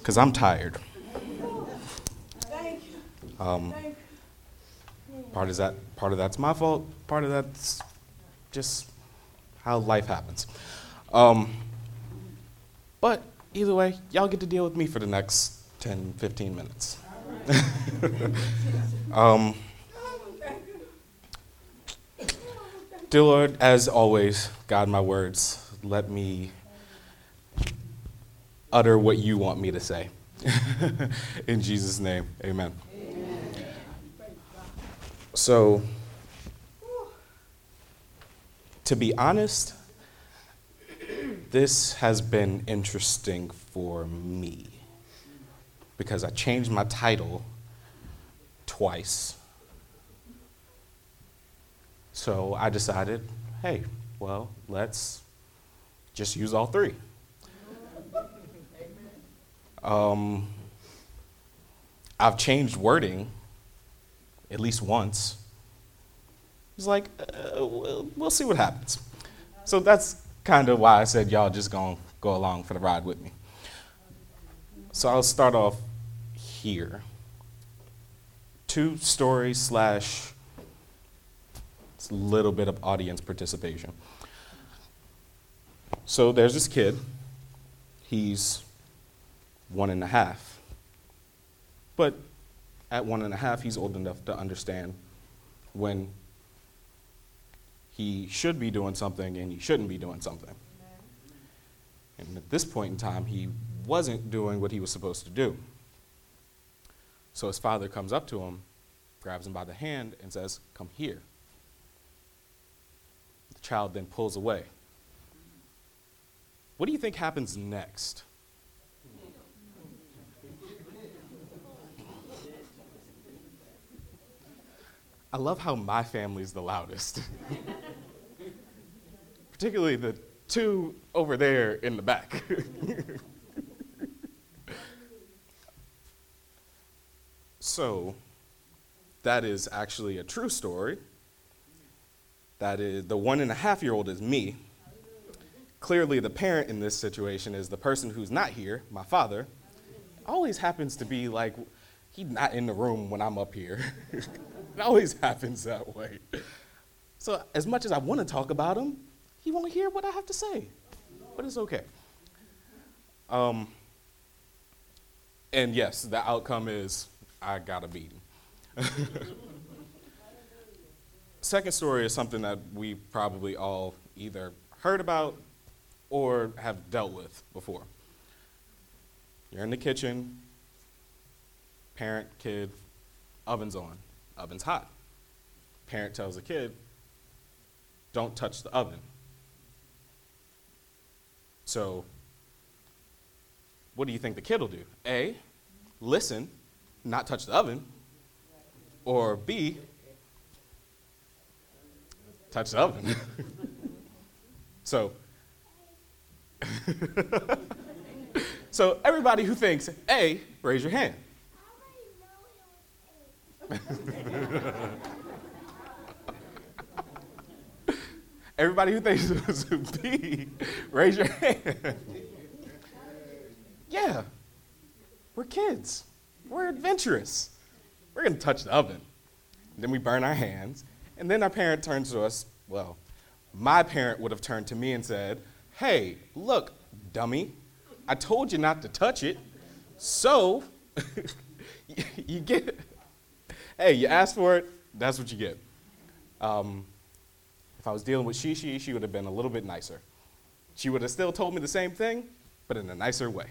because I'm tired. Thank you. Um, Thank part of that's my fault. Part of that's just how life happens. Um, but either way, y'all get to deal with me for the next 10, 15 minutes. um, Dear Lord, as always, guide my words. Let me utter what you want me to say. In Jesus' name, amen. So, to be honest, this has been interesting for me because I changed my title twice. So I decided, hey, well, let's just use all three. I've changed wording at least once. It's like, we'll see what happens. So that's kind of why I said y'all just gonna go along for the ride with me. So I'll start off here. 2 stories slash a little bit of audience participation. So there's this kid. He's 1.5. But at 1.5, he's old enough to understand when he should be doing something and he shouldn't be doing something. And at this point in time, he wasn't doing what he was supposed to do. So his father comes up to him, grabs him by the hand, and says, "Come here." The child then pulls away. What do you think happens next? I love how my family's the loudest. Particularly the 2 over there in the back. So, that is actually a true story. That is, the 1.5-year-old is me. Clearly, the parent in this situation is the person who's not here, my father. Always happens to be like, he's not in the room when I'm up here. It always happens that way. So as much as I want to talk about him, he won't hear what I have to say. But it's okay. And yes, the outcome is I got a beating. Second story is something that we probably all either heard about or have dealt with before. You're in the kitchen, parent, kid, oven's on, oven's hot. Parent tells the kid, don't touch the oven. So, what do you think the kid will do? A, listen, not touch the oven, or B, touch the oven. So, so everybody who thinks A, raise your hand. Everybody who thinks it was B, raise your hand. Yeah, we're kids. We're adventurous. We're going to touch the oven. Then we burn our hands. And then our parent turns to us. Well, my parent would have turned to me and said, "Hey, look, dummy, I told you not to touch it. So, you get, hey, you asked for it, that's what you get." If I was dealing with she would have been a little bit nicer. She would have still told me the same thing, but in a nicer way.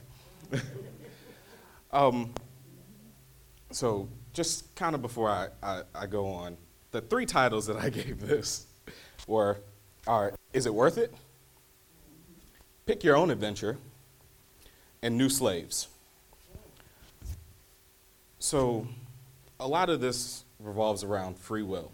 So just kind of before I go on, the 3 titles that I gave this are Is It Worth It? Pick Your Own Adventure, and New Slaves. So a lot of this revolves around free will.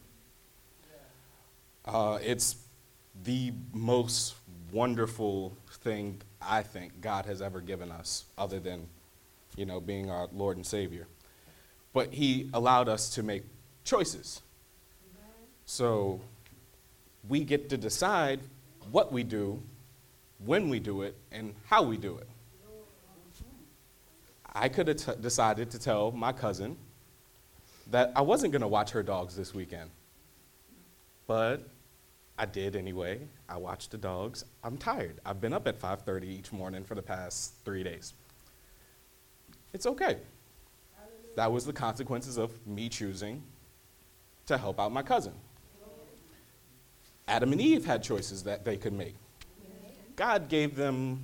It's the most wonderful thing I think God has ever given us, other than, being our Lord and Savior. But he allowed us to make choices. So we get to decide what we do, when we do it, and how we do it. I could have decided to tell my cousin that I wasn't going to watch her dogs this weekend. But I did anyway. I watched the dogs. I'm tired. I've been up at 5:30 each morning for the past 3 days. It's okay. That was the consequences of me choosing to help out my cousin. Adam and Eve had choices that they could make. God gave them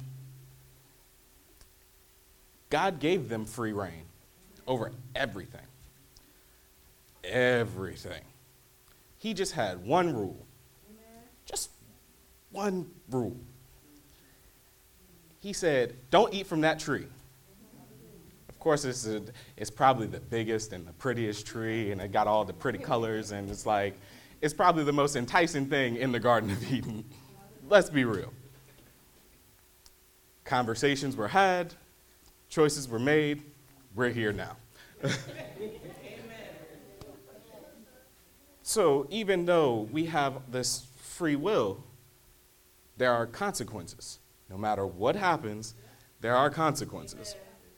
free reign over everything. Everything. He just had one rule. Just one rule. He said, don't eat from that tree. Of course, it's probably the biggest and the prettiest tree, and it got all the pretty colors, and it's probably the most enticing thing in the Garden of Eden. Let's be real. Conversations were had, choices were made, we're here now. So even though we have this free will, there are consequences. No matter what happens, there are consequences.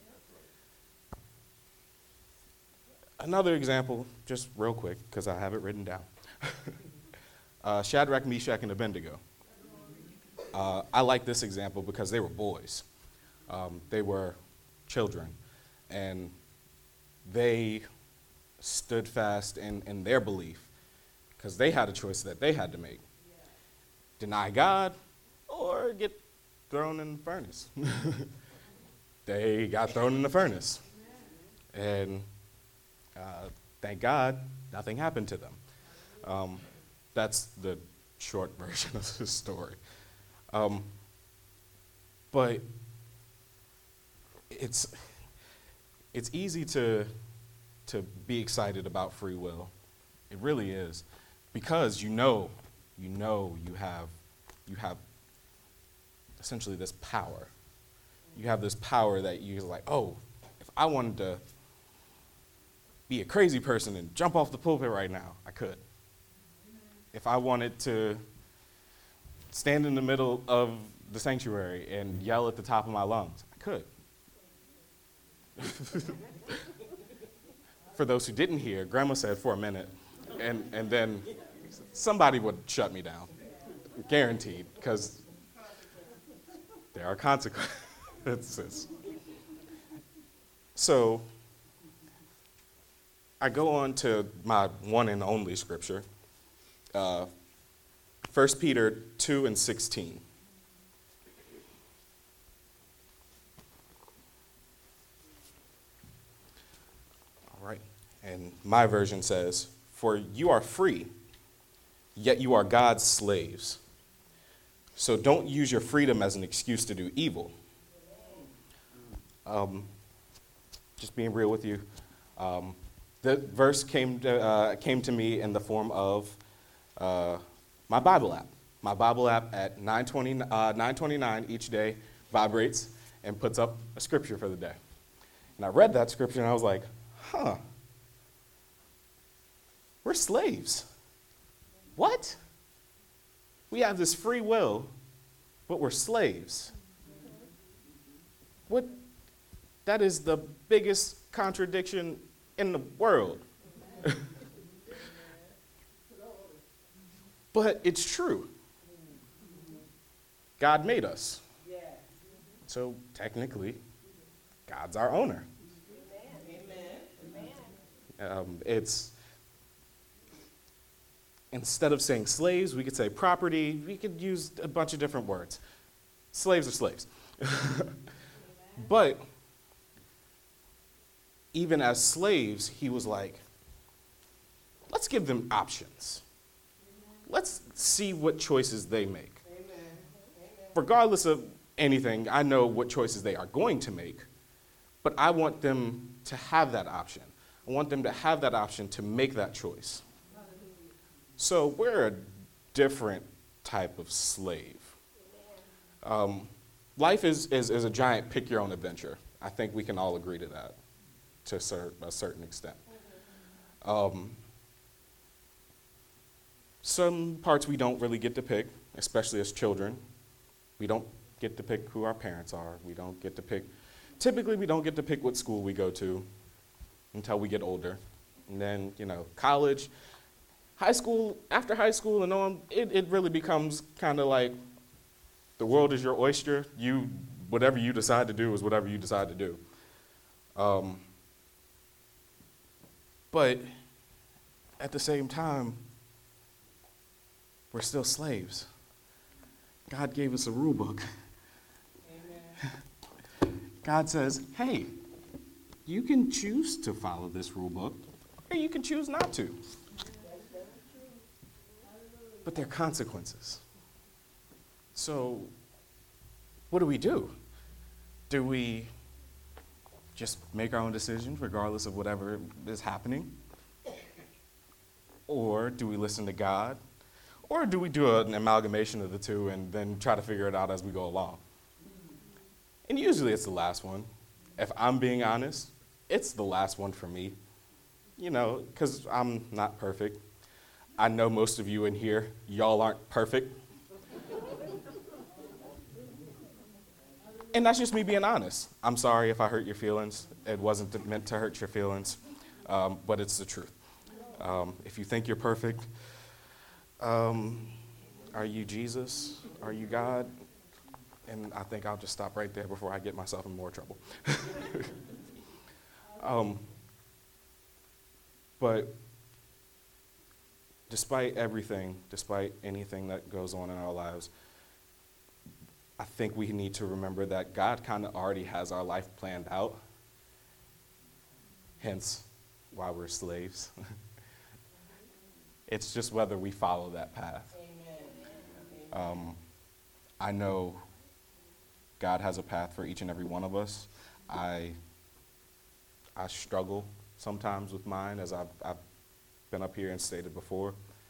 Another example, just real quick, because I have it written down. Shadrach, Meshach, and Abednego. I like this example because they were boys. They were children. And they stood fast in their belief because they had a choice that they had to make. Deny God or get thrown in the furnace. They got thrown in the furnace. And thank God, nothing happened to them. That's the short version of the story. But it's easy to be excited about free will. It really is, because you know you have essentially this power. You have this power that you're like, oh, if I wanted to be a crazy person and jump off the pulpit right now, I could. If I wanted to stand in the middle of the sanctuary and yell at the top of my lungs, I could. For those who didn't hear, Grandma said for a minute, and then somebody would shut me down, guaranteed, because there are consequences. So I go on to my one and only scripture, 1 Peter 2:16. All right, and my version says, "For you are free, yet you are God's slaves. So don't use your freedom as an excuse to do evil." Just being real with you, the verse came to me in the form of my Bible app. My Bible app at 9:29 each day vibrates and puts up a scripture for the day. And I read that scripture and I was like, we're slaves. What? We have this free will, but we're slaves. What? That is the biggest contradiction in the world. But it's true. God made us. So technically, God's our owner. It's, instead of saying slaves, we could say property. We could use a bunch of different words. Slaves are slaves. But even as slaves, he was like, let's give them options. Let's see what choices they make. Regardless of anything, I know what choices they are going to make, but I want them to have that option. I want them to have that option to make that choice. So we're a different type of slave. Life is a giant pick-your-own-adventure. I think we can all agree to that to a certain extent. Some parts we don't really get to pick, especially as children. We don't get to pick who our parents are. We don't get to pick Typically, we don't get to pick what school we go to until we get older. And then, college, high school, after high school and on, it really becomes kind of like the world is your oyster. Whatever you decide to do is whatever you decide to do. But at the same time, we're still slaves. God gave us a rule book. Amen. God says, hey, you can choose to follow this rule book, or you can choose not to. But there are consequences. So what do? Do we just make our own decisions regardless of whatever is happening? Or do we listen to God? Or do we do an amalgamation of the two and then try to figure it out as we go along? And usually it's the last one. If I'm being honest, it's the last one for me. Because I'm not perfect. I know most of you in here, y'all aren't perfect. And that's just me being honest. I'm sorry if I hurt your feelings. It wasn't meant to hurt your feelings, but it's the truth. If you think you're perfect, are you Jesus? Are you God? And I think I'll just stop right there before I get myself in more trouble. But despite everything, despite anything that goes on in our lives, I think we need to remember that God kind of already has our life planned out. Hence, why we're slaves. It's just whether we follow that path. I know God has a path for each and every one of us. I struggle sometimes with mine, as I've been up here and stated before,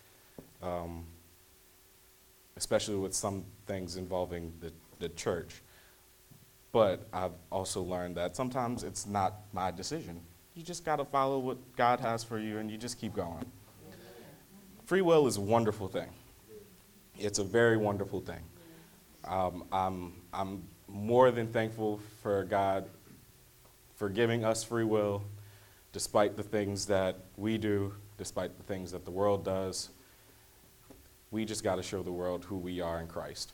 especially with some things involving the church. But I've also learned that sometimes it's not my decision. You just got to follow what God has for you, and you just keep going. Free will is a wonderful thing. It's a very wonderful thing. I'm more than thankful for God for giving us free will, despite the things that we do, despite the things that the world does. We just got to show the world who we are in Christ.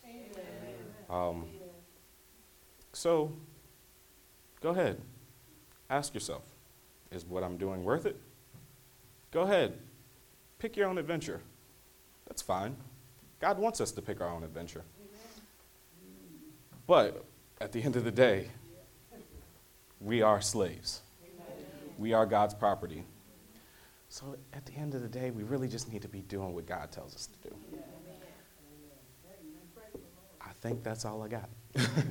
So go ahead. Ask yourself, is what I'm doing worth it? Go ahead. Pick your own adventure. That's fine. God wants us to pick our own adventure. But at the end of the day, we are slaves. We are God's property. So at the end of the day, we really just need to be doing what God tells us to do. I think that's all I got.